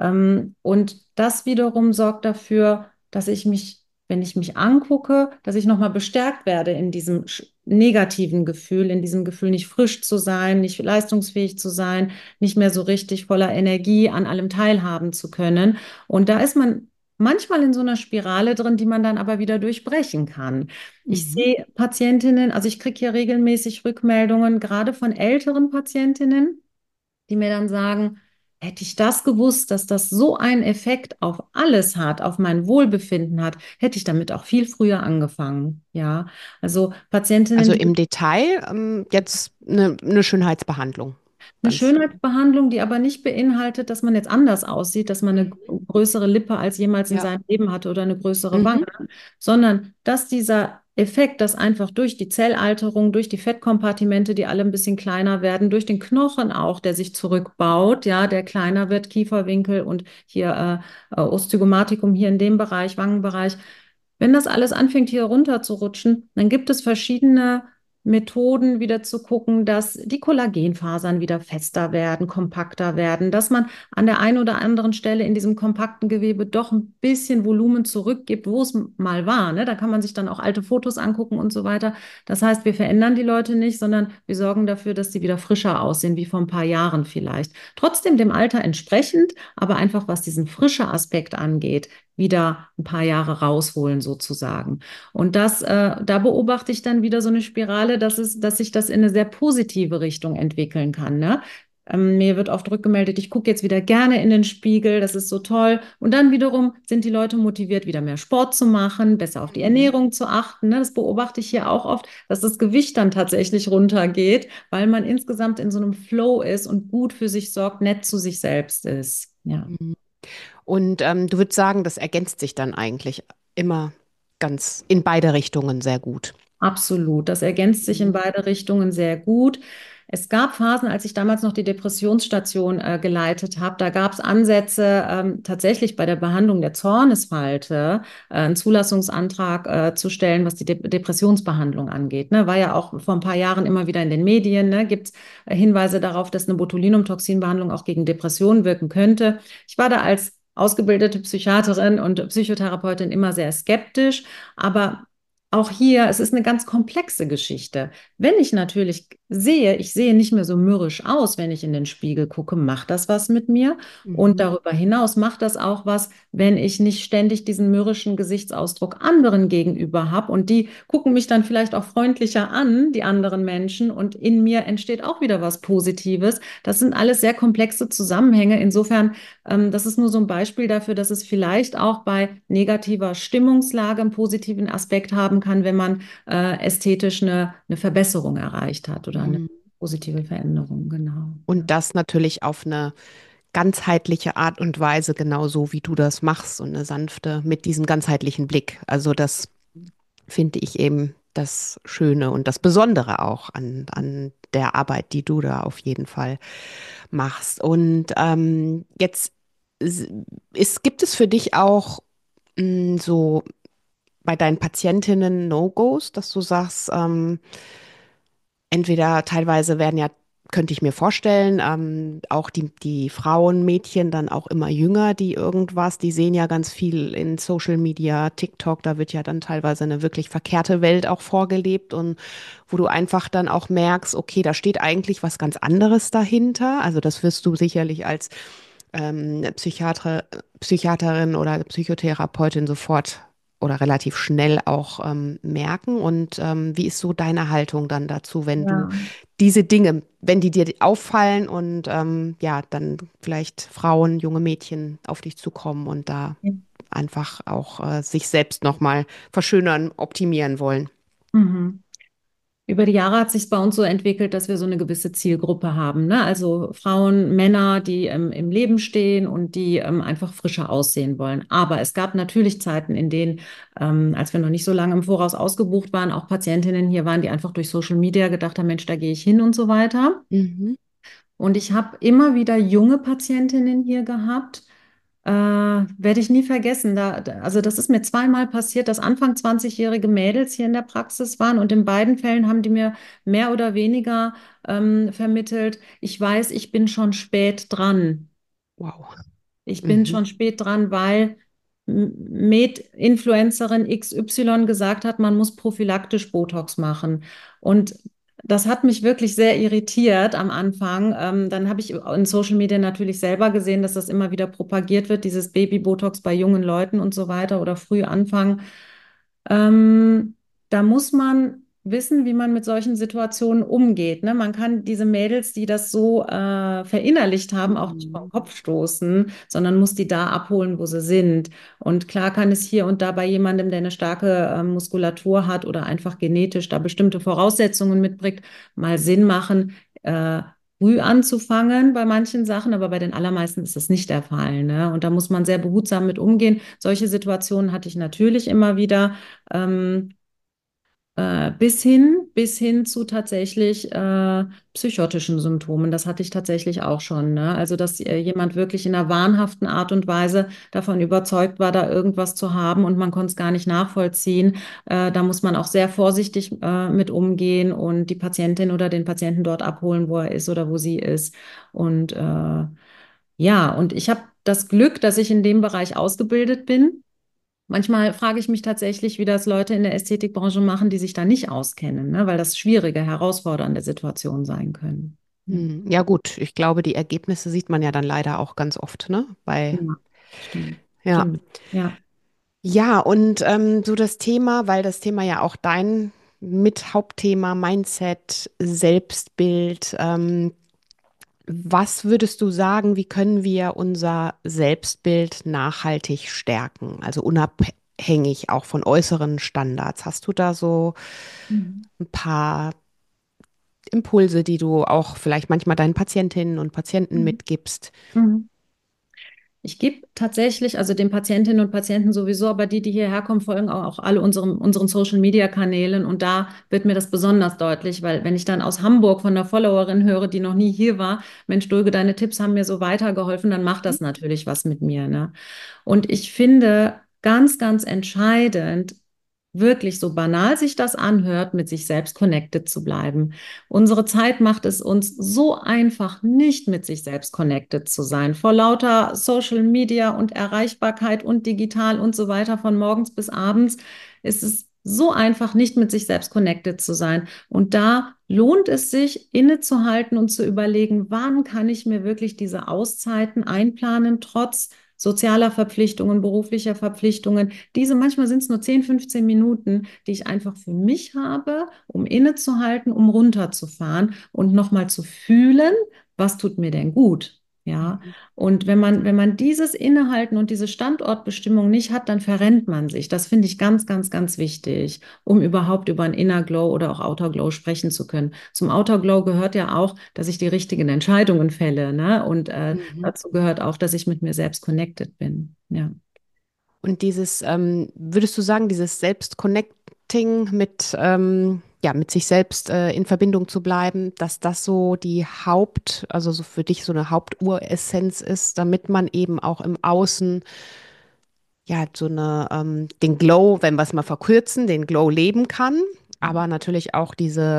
Und das wiederum sorgt dafür, dass ich mich, wenn ich mich angucke, dass ich nochmal bestärkt werde in diesem negativen Gefühl, in diesem Gefühl, nicht frisch zu sein, nicht leistungsfähig zu sein, nicht mehr so richtig voller Energie an allem teilhaben zu können. Und da ist man manchmal in so einer Spirale drin, die man dann aber wieder durchbrechen kann. Ich Mhm. sehe Patientinnen, also ich kriege hier regelmäßig Rückmeldungen, gerade von älteren Patientinnen, die mir dann sagen, hätte ich das gewusst, dass das so einen Effekt auf alles hat, auf mein Wohlbefinden hat, hätte ich damit auch viel früher angefangen. Ja, also Patientinnen, Also die im Detail jetzt eine Schönheitsbehandlung. eine Ganz. Schönheitsbehandlung, die aber nicht beinhaltet, dass man jetzt anders aussieht, dass man eine größere Lippe als jemals in Ja. seinem Leben hatte oder eine größere Wange, Mhm. sondern dass dieser Effekt, dass einfach durch die Zellalterung, durch die Fettkompartimente, die alle ein bisschen kleiner werden, durch den Knochen auch, der sich zurückbaut, ja, der kleiner wird, Kieferwinkel und hier Osteogomaticum hier in dem Bereich, Wangenbereich. Wenn das alles anfängt, hier runter zu rutschen, dann gibt es verschiedene Methoden, wieder zu gucken, dass die Kollagenfasern wieder fester werden, kompakter werden, dass man an der einen oder anderen Stelle in diesem kompakten Gewebe doch ein bisschen Volumen zurückgibt, wo es mal war. Ne? Da kann man sich dann auch alte Fotos angucken und so weiter. Das heißt, wir verändern die Leute nicht, sondern wir sorgen dafür, dass sie wieder frischer aussehen, wie vor ein paar Jahren vielleicht. Trotzdem dem Alter entsprechend, aber einfach was diesen frischen Aspekt angeht, wieder ein paar Jahre rausholen sozusagen. Und da beobachte ich dann wieder so eine Spirale, dass sich das in eine sehr positive Richtung entwickeln kann. Ne? Mir wird oft rückgemeldet, ich gucke jetzt wieder gerne in den Spiegel, das ist so toll. Und dann wiederum sind die Leute motiviert, wieder mehr Sport zu machen, besser auf die Mhm. Ernährung zu achten. Ne? Das beobachte ich hier auch oft, dass das Gewicht dann tatsächlich runtergeht, weil man insgesamt in so einem Flow ist und gut für sich sorgt, nett zu sich selbst ist. Ja. Mhm. Und du würdest sagen, das ergänzt sich dann eigentlich immer ganz in beide Richtungen sehr gut. Absolut. Das ergänzt sich in Mhm. beide Richtungen sehr gut. Es gab Phasen, als ich damals noch die Depressionsstation geleitet habe, da gab es Ansätze, tatsächlich bei der Behandlung der Zornesfalte einen Zulassungsantrag zu stellen, was die Depressionsbehandlung angeht. Ne? War ja auch vor ein paar Jahren immer wieder in den Medien. Ne? Gibt es Hinweise darauf, dass eine Botulinumtoxinbehandlung auch gegen Depressionen wirken könnte. Ich war da als ausgebildete Psychiaterin und Psychotherapeutin immer sehr skeptisch, aber auch hier, es ist eine ganz komplexe Geschichte. Wenn ich natürlich sehe, ich sehe nicht mehr so mürrisch aus, wenn ich in den Spiegel gucke, macht das was mit mir? Und Mhm. darüber hinaus macht das auch was, wenn ich nicht ständig diesen mürrischen Gesichtsausdruck anderen gegenüber habe. Und die gucken mich dann vielleicht auch freundlicher an, die anderen Menschen. Und in mir entsteht auch wieder was Positives. Das sind alles sehr komplexe Zusammenhänge. Insofern, das ist nur so ein Beispiel dafür, dass es vielleicht auch bei negativer Stimmungslage einen positiven Aspekt haben kann, wenn man ästhetisch eine Verbesserung erreicht hat oder eine Mhm. positive Veränderung, genau. Ja. Und das natürlich auf eine ganzheitliche Art und Weise, genau so wie du das machst und eine sanfte mit diesem ganzheitlichen Blick. Also das finde ich eben das Schöne und das Besondere auch an der Arbeit, die du da auf jeden Fall machst. Und jetzt gibt es für dich auch so bei deinen Patientinnen No-Gos, dass du sagst, entweder teilweise werden ja, könnte ich mir vorstellen, auch die Frauen, Mädchen dann auch immer jünger, die irgendwas, die sehen ja ganz viel in Social Media, TikTok, da wird ja dann teilweise eine wirklich verkehrte Welt auch vorgelebt und wo du einfach dann auch merkst, okay, da steht eigentlich was ganz anderes dahinter. Also das wirst du sicherlich als Psychiaterin oder Psychotherapeutin sofort oder relativ schnell auch merken. Und wie ist so deine Haltung dann dazu, wenn du Ja. diese Dinge, wenn die dir auffallen und ja, dann vielleicht Frauen, junge Mädchen auf dich zukommen und da einfach auch sich selbst nochmal verschönern, optimieren wollen? Mhm. Über die Jahre hat sich bei uns so entwickelt, dass wir so eine gewisse Zielgruppe haben, ne? Also Frauen, Männer, die im Leben stehen und die einfach frischer aussehen wollen. Aber es gab natürlich Zeiten, in denen, als wir noch nicht so lange im Voraus ausgebucht waren, auch Patientinnen hier waren, die einfach durch Social Media gedacht haben, Mensch, da gehe ich hin und so weiter. Mhm. Und ich habe immer wieder junge Patientinnen hier gehabt. Werde ich nie vergessen. Also das ist mir zweimal passiert, dass Anfang 20-jährige Mädels hier in der Praxis waren und in beiden Fällen haben die mir mehr oder weniger vermittelt, ich weiß, ich bin schon spät dran. Wow. Ich bin Mhm. schon spät dran, weil Med-Influencerin XY gesagt hat, man muss prophylaktisch Botox machen. Und das hat mich wirklich sehr irritiert am Anfang. Dann habe ich in Social Media natürlich selber gesehen, dass das immer wieder propagiert wird, dieses Baby-Botox bei jungen Leuten und so weiter oder früh anfangen. Ähm, Da muss man wissen, wie man mit solchen Situationen umgeht. Ne? Man kann diese Mädels, die das so verinnerlicht haben, auch nicht vom Mhm. Kopf stoßen, sondern muss die da abholen, wo sie sind. Und klar kann es hier und da bei jemandem, der eine starke Muskulatur hat oder einfach genetisch da bestimmte Voraussetzungen mitbringt, mal Sinn machen, früh anzufangen bei manchen Sachen, aber bei den allermeisten ist das nicht der Fall. Ne? Und da muss man sehr behutsam mit umgehen. Solche Situationen hatte ich natürlich immer wieder. Ähm, bis hin zu tatsächlich psychotischen Symptomen. Das hatte ich tatsächlich auch schon. Ne? Also, dass jemand wirklich in einer wahnhaften Art und Weise davon überzeugt war, da irgendwas zu haben und man konnte es gar nicht nachvollziehen. Da muss man auch sehr vorsichtig mit umgehen und die Patientin oder den Patienten dort abholen, wo er ist oder wo sie ist. Und ja, und ich habe das Glück, dass ich in dem Bereich ausgebildet bin. Manchmal frage ich mich tatsächlich, wie das Leute in der Ästhetikbranche machen, die sich da nicht auskennen, ne? Weil das schwierige, herausfordernde Situationen sein können. Ja, Ja gut, ich glaube, die Ergebnisse sieht man ja dann leider auch ganz oft, ne? ja, stimmt, Ja. stimmt. Ja. Ja, und so das Thema, weil das Thema ja auch dein mit Hauptthema Mindset, Selbstbild, was würdest du sagen, wie können wir unser Selbstbild nachhaltig stärken? Also unabhängig auch von äußeren Standards. Hast du da so Mhm. ein paar Impulse, die du auch vielleicht manchmal deinen Patientinnen und Patienten Mhm. mitgibst? Mhm. Ich gebe tatsächlich, also den Patientinnen und Patienten sowieso, aber die hierher kommen, folgen auch alle unseren Social-Media-Kanälen. Und da wird mir das besonders deutlich, weil wenn ich dann aus Hamburg von einer Followerin höre, die noch nie hier war, Mensch, Dulge, deine Tipps haben mir so weitergeholfen, dann macht das natürlich was mit mir, ne? Und ich finde ganz, ganz entscheidend, wirklich so banal sich das anhört, mit sich selbst connected zu bleiben. Unsere Zeit macht es uns so einfach, nicht mit sich selbst connected zu sein. Vor lauter Social Media und Erreichbarkeit und digital und so weiter von morgens bis abends ist es so einfach, nicht mit sich selbst connected zu sein. Und da lohnt es sich, innezuhalten und zu überlegen, wann kann ich mir wirklich diese Auszeiten einplanen, trotz sozialer Verpflichtungen, beruflicher Verpflichtungen. Manchmal sind es nur 10, 15 Minuten, die ich einfach für mich habe, um innezuhalten, um runterzufahren und nochmal zu fühlen, was tut mir denn gut? Ja, Mhm. und wenn man dieses Innehalten und diese Standortbestimmung nicht hat, dann verrennt man sich. Das finde ich ganz, ganz, ganz wichtig, um überhaupt über einen Inner Glow oder auch Outer Glow sprechen zu können. Zum Outer Glow gehört ja auch, dass ich die richtigen Entscheidungen fälle, ne? Und Mhm. dazu gehört auch, dass ich mit mir selbst connected bin. Ja. Und würdest du sagen, dieses Selbst-Connecting mit sich selbst in Verbindung zu bleiben, dass das so also so für dich so eine Haupturessenz ist, damit man eben auch im Außen ja, den Glow, wenn wir es mal verkürzen, den Glow leben kann, aber natürlich auch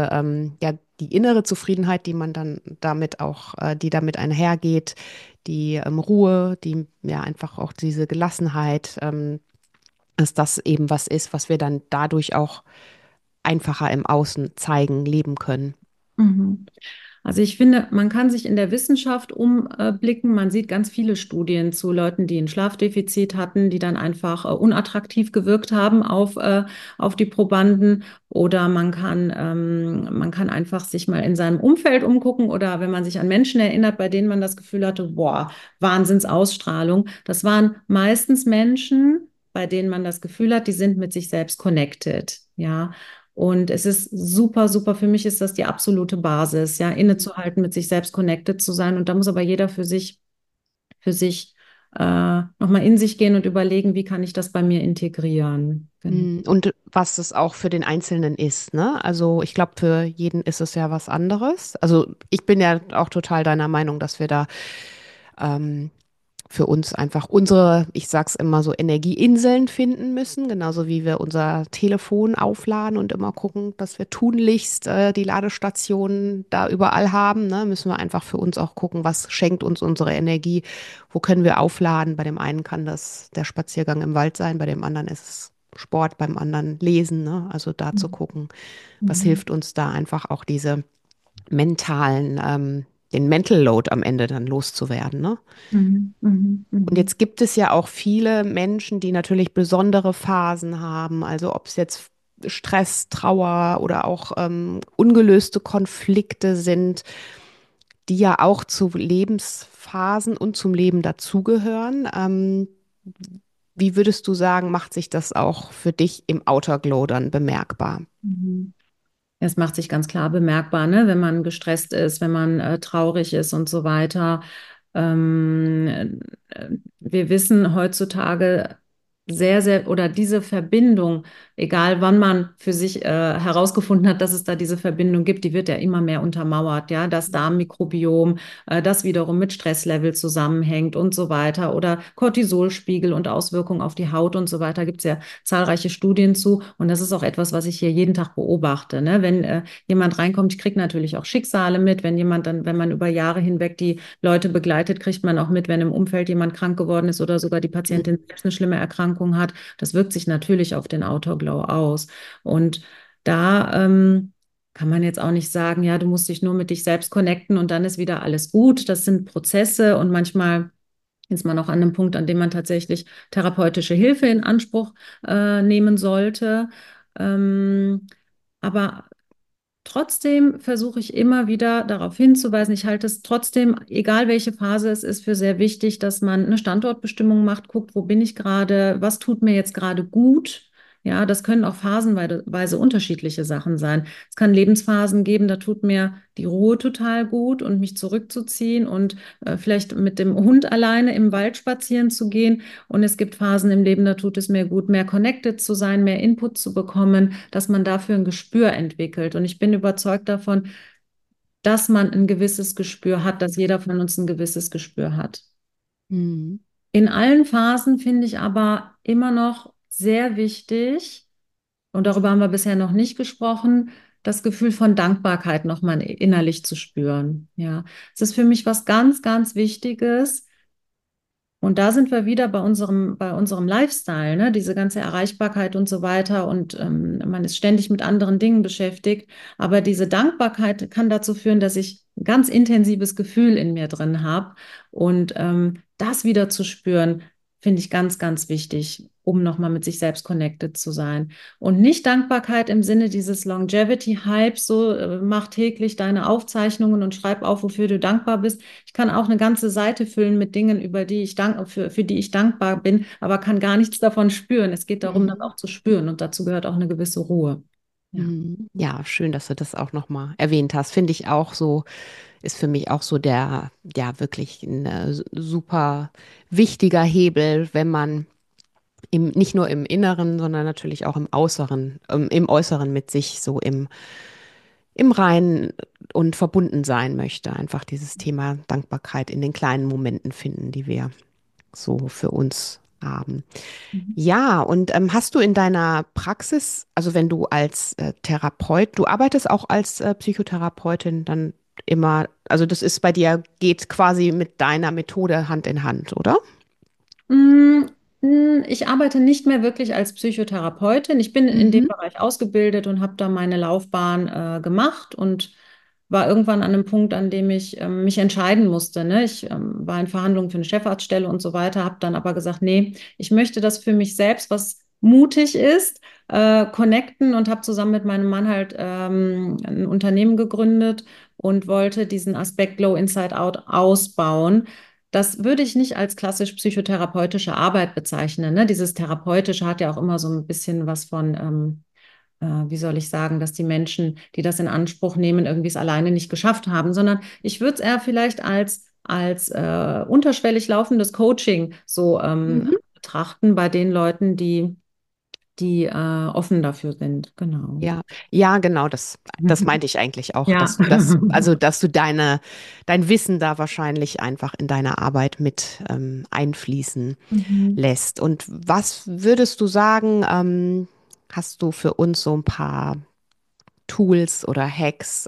die innere Zufriedenheit, die man dann damit die damit einhergeht, die Ruhe, die, ja, einfach auch diese Gelassenheit, dass das eben was ist, was wir dann dadurch auch einfacher im Außen zeigen, leben können. Mhm. Also ich finde, man kann sich in der Wissenschaft umblicken. Man sieht ganz viele Studien zu Leuten, die ein Schlafdefizit hatten, die dann einfach unattraktiv gewirkt haben auf die Probanden. Oder man kann einfach sich mal in seinem Umfeld umgucken oder wenn man sich an Menschen erinnert, bei denen man das Gefühl hatte, boah, Wahnsinnsausstrahlung. Das waren meistens Menschen, bei denen man das Gefühl hat, die sind mit sich selbst connected. Ja. Und es ist super, super, für mich ist das die absolute Basis, ja, innezuhalten, mit sich selbst connected zu sein. Und da muss aber jeder für sich nochmal in sich gehen und überlegen, wie kann ich das bei mir integrieren. Genau. Und was es auch für den Einzelnen ist, ne? Also ich glaube, für jeden ist es ja was anderes. Also ich bin ja auch total deiner Meinung, dass wir da ähm, für uns einfach ich sag's immer so, Energieinseln finden müssen, genauso wie wir unser Telefon aufladen und immer gucken, dass wir tunlichst die Ladestationen da überall haben, ne? Müssen wir einfach für uns auch gucken, was schenkt uns unsere Energie, wo können wir aufladen. Bei dem einen kann das der Spaziergang im Wald sein, bei dem anderen ist es Sport, beim anderen Lesen, ne? Also da zu gucken, was Mhm. hilft uns da einfach auch den Mental Load am Ende dann loszuwerden, ne? Mhm. Mhm. Und Mhm. jetzt gibt es ja auch viele Menschen, die natürlich besondere Phasen haben, also ob es jetzt Stress, Trauer oder auch ungelöste Konflikte sind, die ja auch zu Lebensphasen und zum Leben dazugehören. Wie würdest du sagen, macht sich das auch für dich im Outer Glow dann bemerkbar? Mhm. Es macht sich ganz klar bemerkbar, ne, wenn man gestresst ist, wenn man traurig ist und so weiter. Wir wissen heutzutage sehr, sehr, oder diese Verbindung, egal wann man für sich herausgefunden hat, dass es da diese Verbindung gibt, die wird ja immer mehr untermauert, ja, das Darmmikrobiom, das wiederum mit Stresslevel zusammenhängt und so weiter, oder Cortisolspiegel und Auswirkungen auf die Haut und so weiter, gibt es ja zahlreiche Studien zu. Und das ist auch etwas, was ich hier jeden Tag beobachte. Ne? Wenn jemand reinkommt, ich kriege natürlich auch Schicksale mit. Wenn man über Jahre hinweg die Leute begleitet, kriegt man auch mit, wenn im Umfeld jemand krank geworden ist oder sogar die Patientin selbst eine schlimme Erkrankung hat. Das wirkt sich natürlich auf den Outer Glow aus. Und da kann man jetzt auch nicht sagen, ja, du musst dich nur mit dich selbst connecten und dann ist wieder alles gut. Das sind Prozesse und manchmal ist man auch an einem Punkt, an dem man tatsächlich therapeutische Hilfe in Anspruch nehmen sollte. Ähm, aber trotzdem versuche ich immer wieder darauf hinzuweisen, ich halte es trotzdem, egal welche Phase es ist, für sehr wichtig, dass man eine Standortbestimmung macht, guckt, wo bin ich gerade, was tut mir jetzt gerade gut. Ja, das können auch phasenweise unterschiedliche Sachen sein. Es kann Lebensphasen geben, da tut mir die Ruhe total gut und mich zurückzuziehen und vielleicht mit dem Hund alleine im Wald spazieren zu gehen. Und es gibt Phasen im Leben, da tut es mir gut, mehr connected zu sein, mehr Input zu bekommen, dass man dafür ein Gespür entwickelt. Und ich bin überzeugt davon, dass man ein gewisses Gespür hat, dass jeder von uns ein gewisses Gespür hat. Mhm. In allen Phasen finde ich aber immer noch sehr wichtig, und darüber haben wir bisher noch nicht gesprochen, das Gefühl von Dankbarkeit nochmal innerlich zu spüren. Ja, es ist für mich was ganz, ganz Wichtiges, Und da sind wir wieder bei unserem Lifestyle, ne? Diese ganze Erreichbarkeit und so weiter. Und man ist ständig mit anderen Dingen beschäftigt. Aber diese Dankbarkeit kann dazu führen, dass ich ein ganz intensives Gefühl in mir drin habe. Und das wieder zu spüren, finde ich ganz, ganz wichtig, um nochmal mit sich selbst connected zu sein. Und nicht Dankbarkeit im Sinne dieses Longevity-Hypes, so mach täglich deine Aufzeichnungen und schreib auf, wofür du dankbar bist. Ich kann auch eine ganze Seite füllen mit Dingen, für die ich dankbar bin, aber kann gar nichts davon spüren. Es geht darum, das Mhm. auch zu spüren und dazu gehört auch eine gewisse Ruhe. Ja. Mhm. Ja, schön, dass du das auch nochmal erwähnt hast. Finde ich auch so, ist für mich auch so der, ja, wirklich ein super wichtiger Hebel, wenn man nicht nur im Inneren, sondern natürlich auch im Äußeren mit sich so im Reinen und verbunden sein möchte. Einfach dieses Thema Dankbarkeit in den kleinen Momenten finden, die wir so für uns haben. Mhm. Ja, und hast du in deiner Praxis, also wenn du als Therapeut, du arbeitest auch als Psychotherapeutin dann immer, also das ist bei dir, geht quasi mit deiner Methode Hand in Hand, oder? Mm, Ich arbeite nicht mehr wirklich als Psychotherapeutin. Ich bin in dem Mhm. Bereich ausgebildet und habe da meine Laufbahn gemacht und war irgendwann an einem Punkt, an dem ich mich entscheiden musste. Ne? Ich war in Verhandlungen für eine Chefarztstelle und so weiter, habe dann aber gesagt, nee, ich möchte das für mich selbst, was mutig ist, connecten und habe zusammen mit meinem Mann halt ein Unternehmen gegründet und wollte diesen Aspekt Glow Inside Out ausbauen. Das würde ich nicht als klassisch psychotherapeutische Arbeit bezeichnen. Ne? Dieses Therapeutische hat ja auch immer so ein bisschen was von, wie soll ich sagen, dass die Menschen, die das in Anspruch nehmen, irgendwie es alleine nicht geschafft haben, sondern ich würde es eher vielleicht als unterschwellig laufendes Coaching so Mhm. betrachten bei den Leuten, die offen dafür sind. Genau. Ja, ja, genau, das meinte ich eigentlich auch, Ja. dass du also dass du dein Wissen da wahrscheinlich einfach in deine Arbeit mit einfließen Mhm. lässt. Und was würdest du sagen, hast du für uns so ein paar Tools oder Hacks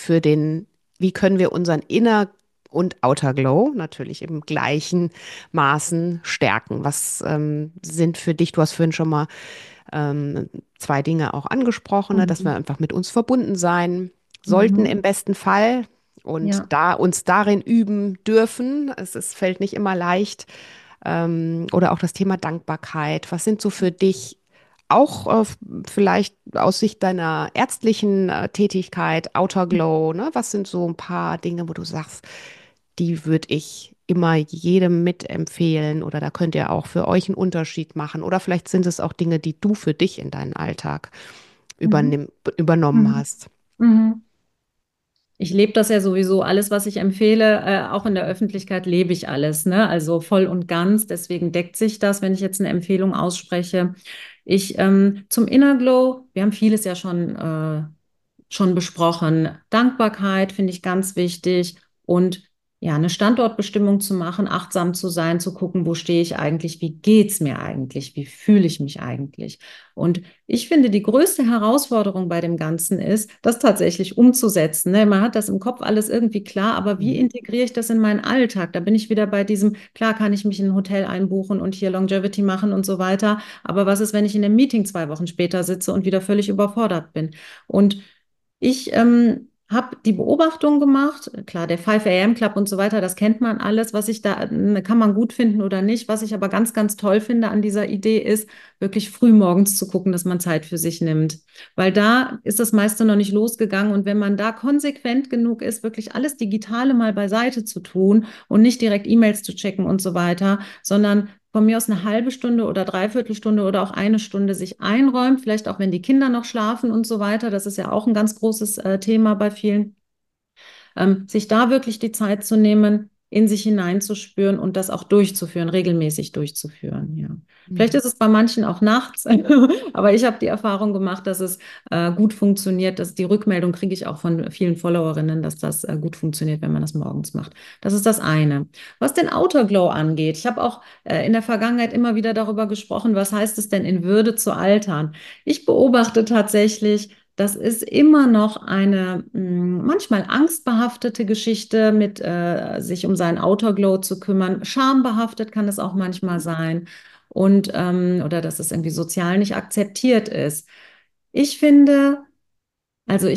wie können wir unseren Inner- und Outer Glow natürlich im gleichen Maßen stärken? Was sind für dich, du hast vorhin schon mal ähm, zwei Dinge auch angesprochen, ne, dass wir Mhm. einfach mit uns verbunden sein sollten Mhm. im besten Fall und Ja. da uns darin üben dürfen. Fällt nicht immer leicht. Oder auch das Thema Dankbarkeit. Was sind so für dich auch vielleicht aus Sicht deiner ärztlichen Tätigkeit, Outer Glow, ne? Was sind so ein paar Dinge, wo du sagst, die würde ich immer jedem mitempfehlen oder da könnt ihr auch für euch einen Unterschied machen oder vielleicht sind es auch Dinge, die du für dich in deinen Alltag Mhm. übernommen Mhm. hast. Mhm. Ich lebe das ja sowieso, alles, was ich empfehle, auch in der Öffentlichkeit lebe ich alles, ne? Also voll und ganz. Deswegen deckt sich das, wenn ich jetzt eine Empfehlung ausspreche. Zum Inner Glow, wir haben vieles ja schon besprochen. Dankbarkeit finde ich ganz wichtig und ja, eine Standortbestimmung zu machen, achtsam zu sein, zu gucken, wo stehe ich eigentlich, wie geht's mir eigentlich, wie fühle ich mich eigentlich. Und ich finde, die größte Herausforderung bei dem Ganzen ist, das tatsächlich umzusetzen. Ne? Man hat das im Kopf alles irgendwie klar, aber wie Mhm. integriere ich das in meinen Alltag? Da bin ich wieder bei diesem, klar kann ich mich in ein Hotel einbuchen und hier Longevity machen und so weiter. Aber was ist, wenn ich in einem Meeting 2 Wochen später sitze und wieder völlig überfordert bin? Und ich habe die Beobachtung gemacht, klar, der 5 a.m. Club und so weiter, das kennt man alles, was ich da, kann man gut finden oder nicht. Was ich aber ganz, ganz toll finde an dieser Idee ist, wirklich früh morgens zu gucken, dass man Zeit für sich nimmt. Weil da ist das meiste noch nicht losgegangen. Und wenn man da konsequent genug ist, wirklich alles Digitale mal beiseite zu tun und nicht direkt E-Mails zu checken und so weiter, sondern von mir aus eine halbe Stunde oder Dreiviertelstunde oder auch eine Stunde sich einräumt, vielleicht auch wenn die Kinder noch schlafen und so weiter. Das ist ja auch ein ganz großes Thema bei vielen, sich da wirklich die Zeit zu nehmen, in sich hineinzuspüren und das auch durchzuführen, regelmäßig durchzuführen. Ja. Vielleicht Mhm. ist es bei manchen auch nachts, aber ich habe die Erfahrung gemacht, dass es gut funktioniert. Dass die Rückmeldung kriege ich auch von vielen Followerinnen, dass das gut funktioniert, wenn man das morgens macht. Das ist das eine. Was den Outer Glow angeht, ich habe auch in der Vergangenheit immer wieder darüber gesprochen, was heißt es denn in Würde zu altern? Ich beobachte tatsächlich, das ist immer noch eine manchmal angstbehaftete Geschichte, mit sich um seinen Outer Glow zu kümmern. Schambehaftet kann es auch manchmal sein und oder dass es irgendwie sozial nicht akzeptiert ist. Ich finde, also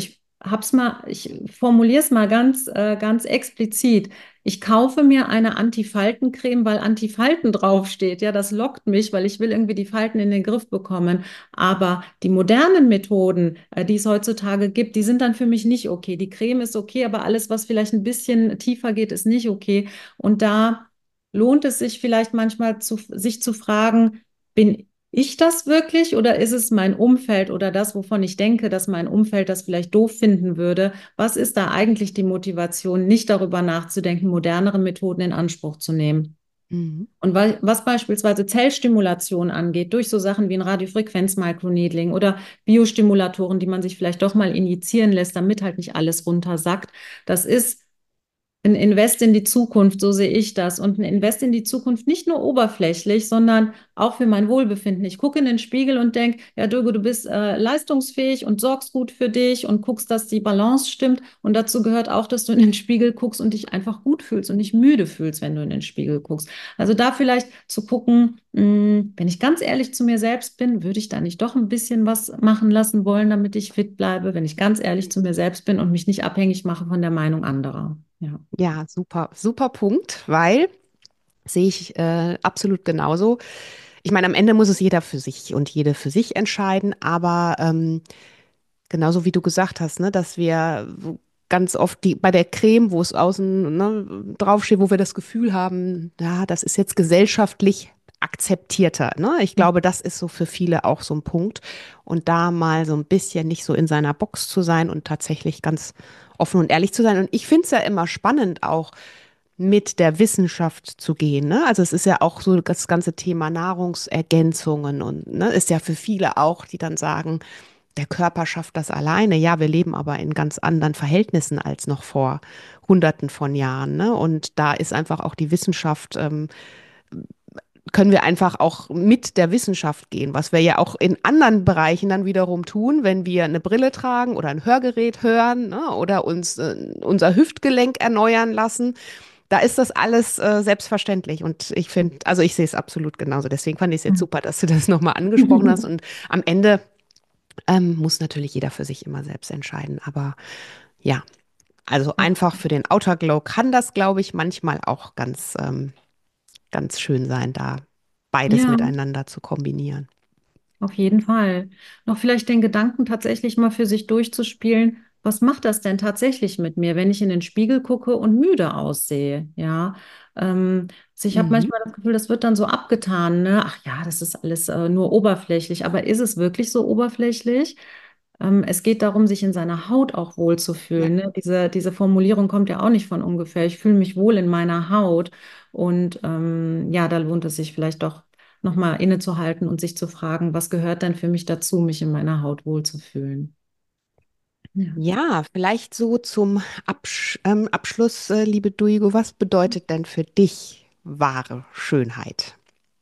ich formuliere es mal ganz explizit. Ich kaufe mir eine Antifaltencreme, weil Antifalten draufsteht. Ja, das lockt mich, weil ich will irgendwie die Falten in den Griff bekommen. Aber die modernen Methoden, die es heutzutage gibt, die sind dann für mich nicht okay. Die Creme ist okay, aber alles, was vielleicht ein bisschen tiefer geht, ist nicht okay. Und da lohnt es sich vielleicht manchmal sich zu fragen, bin ich das wirklich oder ist es mein Umfeld oder das, wovon ich denke, dass mein Umfeld das vielleicht doof finden würde? Was ist da eigentlich die Motivation, nicht darüber nachzudenken, modernere Methoden in Anspruch zu nehmen? Mhm. Und was beispielsweise Zellstimulation angeht, durch so Sachen wie ein Radiofrequenz-Microneedling oder Biostimulatoren, die man sich vielleicht doch mal injizieren lässt, damit halt nicht alles runtersackt, das ist ein Invest in die Zukunft, so sehe ich das. Und ein Invest in die Zukunft nicht nur oberflächlich, sondern auch für mein Wohlbefinden. Ich gucke in den Spiegel und denke, ja, Dögo, du bist leistungsfähig und sorgst gut für dich und guckst, dass die Balance stimmt. Und dazu gehört auch, dass du in den Spiegel guckst und dich einfach gut fühlst und nicht müde fühlst, wenn du in den Spiegel guckst. Also da vielleicht zu gucken, wenn ich ganz ehrlich zu mir selbst bin, würde ich da nicht doch ein bisschen was machen lassen wollen, damit ich fit bleibe, wenn ich ganz ehrlich zu mir selbst bin und mich nicht abhängig mache von der Meinung anderer. Ja. Ja, super, super Punkt, weil sehe ich absolut genauso. Ich meine, am Ende muss es jeder für sich und jede für sich entscheiden, aber genauso wie du gesagt hast, ne, dass wir ganz oft bei der Creme, wo es außen, ne, draufsteht, wo wir das Gefühl haben, ja, das ist jetzt gesellschaftlich akzeptierter. Ne? Ich glaube, das ist so für viele auch so ein Punkt. Und da mal so ein bisschen nicht so in seiner Box zu sein und tatsächlich ganz offen und ehrlich zu sein. Und ich finde es ja immer spannend, auch mit der Wissenschaft zu gehen. Ne? Also es ist ja auch so das ganze Thema Nahrungsergänzungen und ne, ist ja für viele auch, die dann sagen, der Körper schafft das alleine. Ja, wir leben aber in ganz anderen Verhältnissen als noch vor Hunderten von Jahren. Ne? Und da ist einfach auch die Wissenschaft, können wir einfach auch mit der Wissenschaft gehen, was wir ja auch in anderen Bereichen dann wiederum tun, wenn wir eine Brille tragen oder ein Hörgerät hören, ne? Oder uns unser Hüftgelenk erneuern lassen. Da ist das alles selbstverständlich. Und ich finde, also ich sehe es absolut genauso. Deswegen fand ich es jetzt super, dass du das nochmal angesprochen hast. Und am Ende muss natürlich jeder für sich immer selbst entscheiden. Aber ja, also einfach für den Outer Glow kann das, glaube ich, manchmal auch ganz schön sein, da beides Ja, miteinander zu kombinieren. auf jeden Fall. Noch vielleicht den Gedanken tatsächlich mal für sich durchzuspielen, was macht das denn tatsächlich mit mir, wenn ich in den Spiegel gucke und müde aussehe? Ja, also ich habe Mhm. manchmal das Gefühl, das wird dann so abgetan, ne? Ach ja, das ist alles nur oberflächlich. Aber ist es wirklich so oberflächlich? Es geht darum, sich in seiner Haut auch Ja. wohlzufühlen. Ne? Diese Formulierung kommt ja auch nicht von ungefähr. Ich fühle mich wohl in meiner Haut. Und ja, da lohnt es sich vielleicht doch nochmal innezuhalten und sich zu fragen, was gehört denn für mich dazu, mich in meiner Haut wohlzufühlen? Ja. Ja, vielleicht so zum Abschluss, liebe Duigo, was bedeutet denn für dich wahre Schönheit?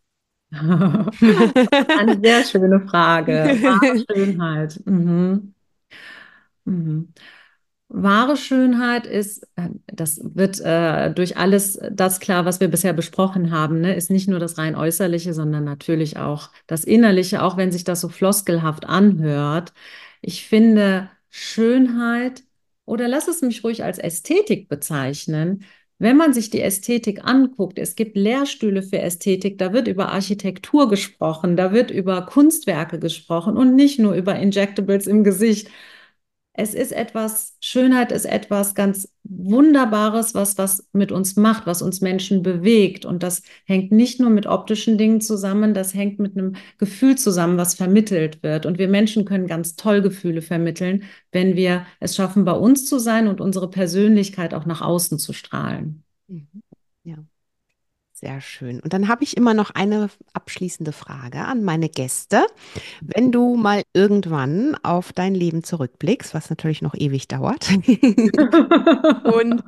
Eine sehr schöne Frage. Wahre Schönheit. Mhm. Mhm. Wahre Schönheit ist, das wird durch alles das klar, was wir bisher besprochen haben, ne, ist nicht nur das rein Äußerliche, sondern natürlich auch das Innerliche, auch wenn sich das so floskelhaft anhört. Ich finde Schönheit, oder lass es mich ruhig als Ästhetik bezeichnen. Wenn man sich die Ästhetik anguckt, es gibt Lehrstühle für Ästhetik, da wird über Architektur gesprochen, da wird über Kunstwerke gesprochen und nicht nur über Injectables im Gesicht. Es ist etwas, Schönheit ist etwas ganz Wunderbares, was mit uns macht, was uns Menschen bewegt. Und das hängt nicht nur mit optischen Dingen zusammen, das hängt mit einem Gefühl zusammen, was vermittelt wird. Und wir Menschen können ganz toll Gefühle vermitteln, wenn wir es schaffen, bei uns zu sein und unsere Persönlichkeit auch nach außen zu strahlen. Mhm. Ja, sehr schön. Und dann habe ich immer noch eine abschließende Frage an meine Gäste. Wenn du mal irgendwann auf dein Leben zurückblickst, was natürlich noch ewig dauert, und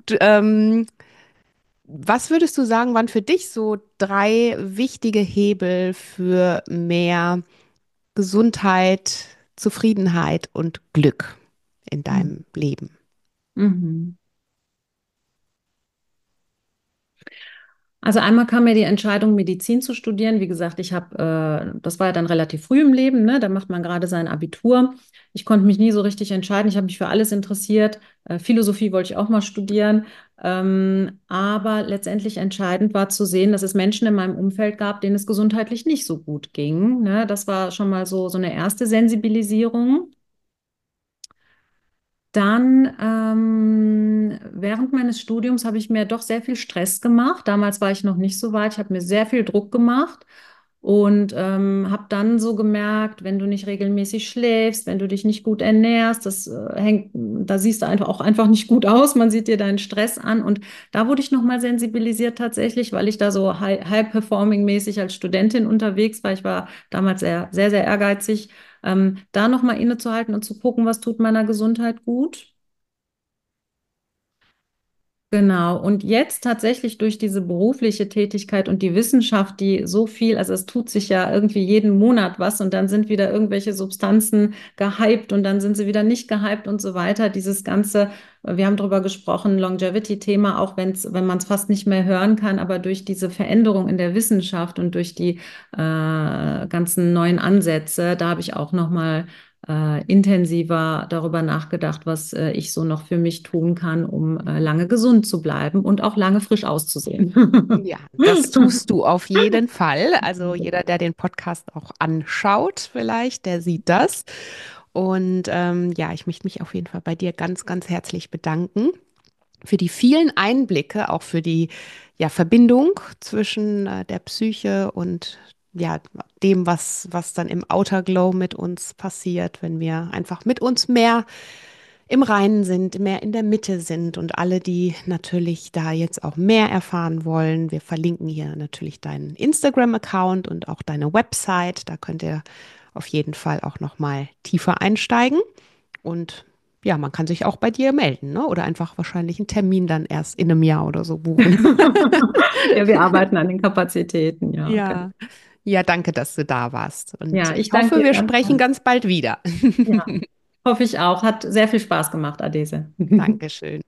was würdest du sagen, waren für dich so drei wichtige Hebel für mehr Gesundheit, Zufriedenheit und Glück in deinem Leben? Mhm. Also einmal kam mir die Entscheidung, Medizin zu studieren. Wie gesagt, das war ja dann relativ früh im Leben, ne? Da macht man gerade sein Abitur. Ich konnte mich nie so richtig entscheiden. Ich habe mich für alles interessiert. Philosophie wollte ich auch mal studieren. Aber letztendlich entscheidend war zu sehen, dass es Menschen in meinem Umfeld gab, denen es gesundheitlich nicht so gut ging, ne? Das war schon mal so eine erste Sensibilisierung. Dann, während meines Studiums habe ich mir doch sehr viel Stress gemacht. Damals war ich noch nicht so weit. Ich habe mir sehr viel Druck gemacht und habe dann so gemerkt, wenn du nicht regelmäßig schläfst, wenn du dich nicht gut ernährst, da siehst du einfach nicht gut aus. Man sieht dir deinen Stress an. Und da wurde ich nochmal sensibilisiert tatsächlich, weil ich da so high-performing-mäßig als Studentin unterwegs war. Ich war damals sehr, sehr, sehr ehrgeizig, da nochmal innezuhalten und zu gucken, was tut meiner Gesundheit gut. Genau. Und jetzt tatsächlich durch diese berufliche Tätigkeit und die Wissenschaft, die so viel, also es tut sich ja irgendwie jeden Monat was und dann sind wieder irgendwelche Substanzen gehypt und dann sind sie wieder nicht gehypt und so weiter. Dieses ganze, wir haben darüber gesprochen, Longevity-Thema, auch wenn man es fast nicht mehr hören kann, aber durch diese Veränderung in der Wissenschaft und durch die ganzen neuen Ansätze, da habe ich auch nochmal intensiver darüber nachgedacht, was ich so noch für mich tun kann, um lange gesund zu bleiben und auch lange frisch auszusehen. Ja, das tust du auf jeden Fall. Also jeder, der den Podcast auch anschaut, vielleicht, der sieht das. Und ja, ich möchte mich auf jeden Fall bei dir ganz, ganz herzlich bedanken für die vielen Einblicke, auch für die ja, Verbindung zwischen der Psyche und ja, dem, was dann im Outer Glow mit uns passiert, wenn wir einfach mit uns mehr im Reinen sind, mehr in der Mitte sind und alle, die natürlich da jetzt auch mehr erfahren wollen, wir verlinken hier natürlich deinen Instagram-Account und auch deine Website. Da könnt ihr auf jeden Fall auch noch mal tiefer einsteigen und ja, man kann sich auch bei dir melden, ne? Oder einfach wahrscheinlich einen Termin dann erst in einem Jahr oder so buchen. Ja, wir arbeiten an den Kapazitäten, ja. Okay. Ja, ja, danke, dass du da warst. Und Ja, ich ich danke hoffe, dir wir ganz sprechen herzlich. ganz bald wieder. Ja, hoffe ich auch. Hat sehr viel Spaß gemacht, Adese. Dankeschön.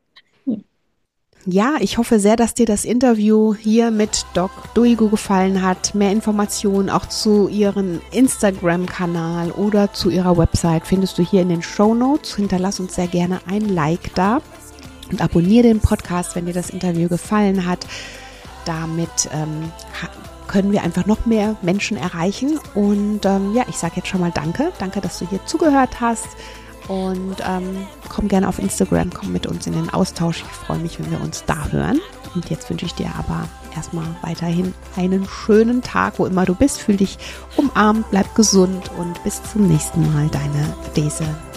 Ja, ich hoffe sehr, dass dir das Interview hier mit Doc Duigu gefallen hat. Mehr Informationen auch zu ihrem Instagram-Kanal oder zu ihrer Website findest du hier in den Shownotes. Hinterlass uns sehr gerne ein Like da und abonniere den Podcast, wenn dir das Interview gefallen hat. Damit können wir einfach noch mehr Menschen erreichen. Und ja, ich sage jetzt schon mal Danke. Danke, dass du hier zugehört hast. Und komm gerne auf Instagram, komm mit uns in den Austausch. Ich freue mich, wenn wir uns da hören. Und jetzt wünsche ich dir aber erstmal weiterhin einen schönen Tag, wo immer du bist. Fühl dich umarmt, bleib gesund und bis zum nächsten Mal. Deine Adese.